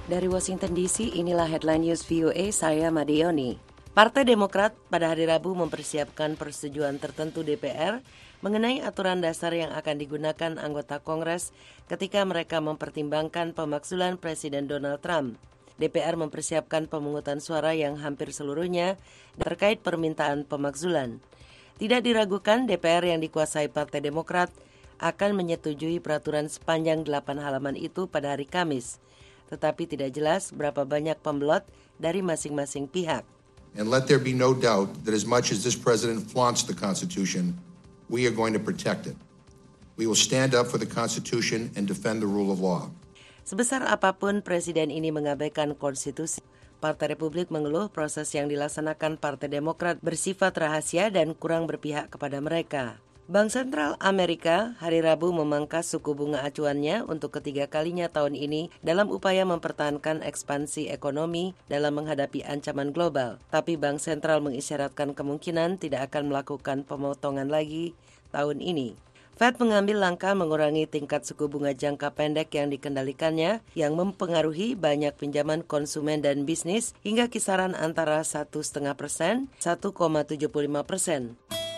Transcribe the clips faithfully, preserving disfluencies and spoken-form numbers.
Dari Washington D C, inilah Headline News V O A, saya Madioni. Partai Demokrat pada hari Rabu mempersiapkan persetujuan tertentu D P R mengenai aturan dasar yang akan digunakan anggota Kongres ketika mereka mempertimbangkan pemakzulan Presiden Donald Trump. D P R mempersiapkan pemungutan suara yang hampir seluruhnya terkait permintaan pemakzulan. Tidak diragukan, D P R yang dikuasai Partai Demokrat akan menyetujui peraturan sepanjang delapan halaman itu pada hari Kamis. Tetapi tidak jelas berapa banyak pembelot dari masing-masing pihak. And let there be no doubt that as much as this president flaunts the Constitution, we are going to protect it. We will stand up for the Constitution and defend the rule of law. Sebesar apapun presiden ini mengabaikan konstitusi, Partai Republik mengeluh proses yang dilaksanakan Partai Demokrat bersifat rahasia dan kurang berpihak kepada mereka. Bank Sentral Amerika hari Rabu memangkas suku bunga acuannya untuk ketiga kalinya tahun ini dalam upaya mempertahankan ekspansi ekonomi dalam menghadapi ancaman global. Tapi Bank Sentral mengisyaratkan kemungkinan tidak akan melakukan pemotongan lagi tahun ini. Fed mengambil langkah mengurangi tingkat suku bunga jangka pendek yang dikendalikannya yang mempengaruhi banyak pinjaman konsumen dan bisnis hingga kisaran antara satu koma lima persen sampai satu koma tujuh puluh lima persen.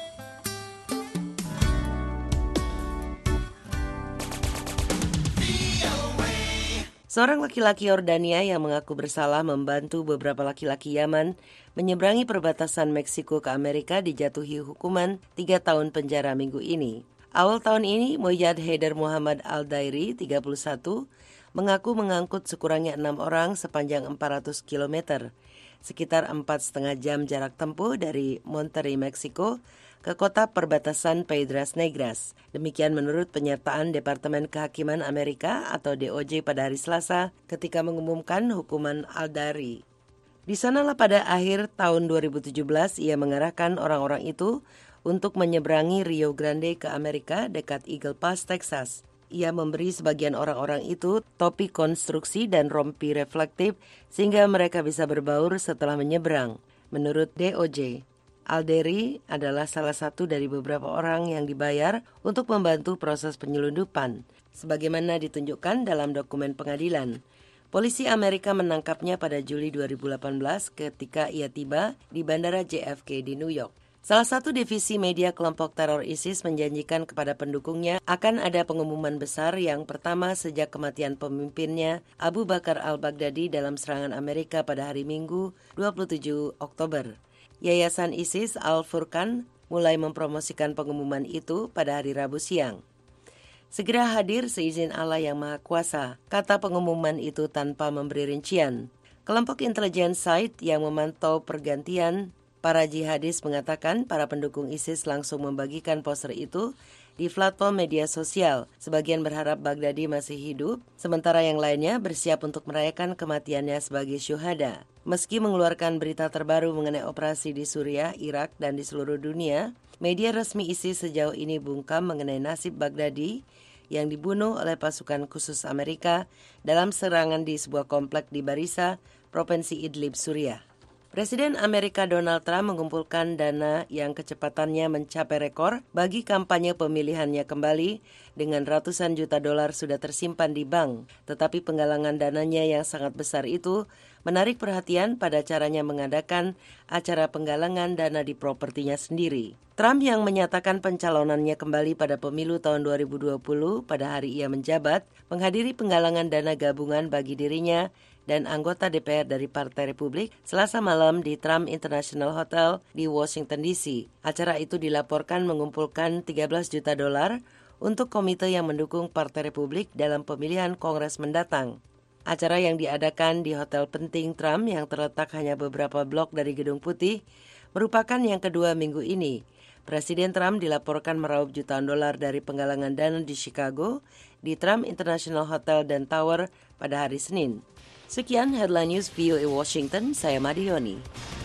Seorang laki-laki Yordania yang mengaku bersalah membantu beberapa laki-laki Yaman menyeberangi perbatasan Meksiko ke Amerika dijatuhi hukuman tiga tahun penjara minggu ini. Awal tahun ini, Moyad Haider Muhammad Al-Dairi, tiga puluh satu, mengaku mengangkut sekurangnya enam orang sepanjang empat ratus kilometer, sekitar empat setengah jam jarak tempuh dari Monterrey, Meksiko, ke kota perbatasan Piedras Negras. Demikian menurut penyertaan Departemen Kehakiman Amerika atau D O J pada hari Selasa ketika mengumumkan hukuman Al-Dairi. Di sanalah pada akhir tahun dua ribu tujuh belas ia mengarahkan orang-orang itu untuk menyeberangi Rio Grande ke Amerika dekat Eagle Pass, Texas. Ia memberi sebagian orang-orang itu topi konstruksi dan rompi reflektif sehingga mereka bisa berbaur setelah menyeberang. Menurut D O J, Al-Dairi adalah salah satu dari beberapa orang yang dibayar untuk membantu proses penyelundupan, sebagaimana ditunjukkan dalam dokumen pengadilan. Polisi Amerika menangkapnya pada Juli dua ribu delapan belas ketika ia tiba di Bandara J F K di New York. Salah satu divisi media kelompok teror ISIS menjanjikan kepada pendukungnya akan ada pengumuman besar yang pertama sejak kematian pemimpinnya Abu Bakar al-Baghdadi dalam serangan Amerika pada hari Minggu dua puluh tujuh Oktober. Yayasan ISIS Al-Furqan mulai mempromosikan pengumuman itu pada hari Rabu siang. Segera hadir seizin Allah yang Maha Kuasa, kata pengumuman itu tanpa memberi rincian. Kelompok intelijen Site yang memantau pergantian para jihadis mengatakan para pendukung ISIS langsung membagikan poster itu di platform media sosial. Sebagian berharap Baghdadi masih hidup, sementara yang lainnya bersiap untuk merayakan kematiannya sebagai syuhada. Meski mengeluarkan berita terbaru mengenai operasi di Suriah, Irak, dan di seluruh dunia, media resmi ISIS sejauh ini bungkam mengenai nasib Baghdadi yang dibunuh oleh pasukan khusus Amerika dalam serangan di sebuah komplek di Barisa, Provinsi Idlib, Suriah. Presiden Amerika Donald Trump mengumpulkan dana yang kecepatannya mencapai rekor bagi kampanye pemilihannya kembali dengan ratusan juta dolar sudah tersimpan di bank. Tetapi penggalangan dananya yang sangat besar itu menarik perhatian pada caranya mengadakan acara penggalangan dana di propertinya sendiri. Trump yang menyatakan pencalonannya kembali pada pemilu tahun dua ribu dua puluh pada hari ia menjabat, menghadiri penggalangan dana gabungan bagi dirinya dan anggota D P R dari Partai Republik Selasa malam di Trump International Hotel di Washington D C. Acara itu dilaporkan mengumpulkan tiga belas juta dolar untuk komite yang mendukung Partai Republik dalam pemilihan Kongres mendatang. Acara yang diadakan di hotel penting Trump yang terletak hanya beberapa blok dari Gedung Putih merupakan yang kedua minggu ini. Presiden Trump dilaporkan meraup jutaan dolar dari penggalangan dana di Chicago di Trump International Hotel dan Tower pada hari Senin. Sekian Headline News V O A Washington, saya Madioni.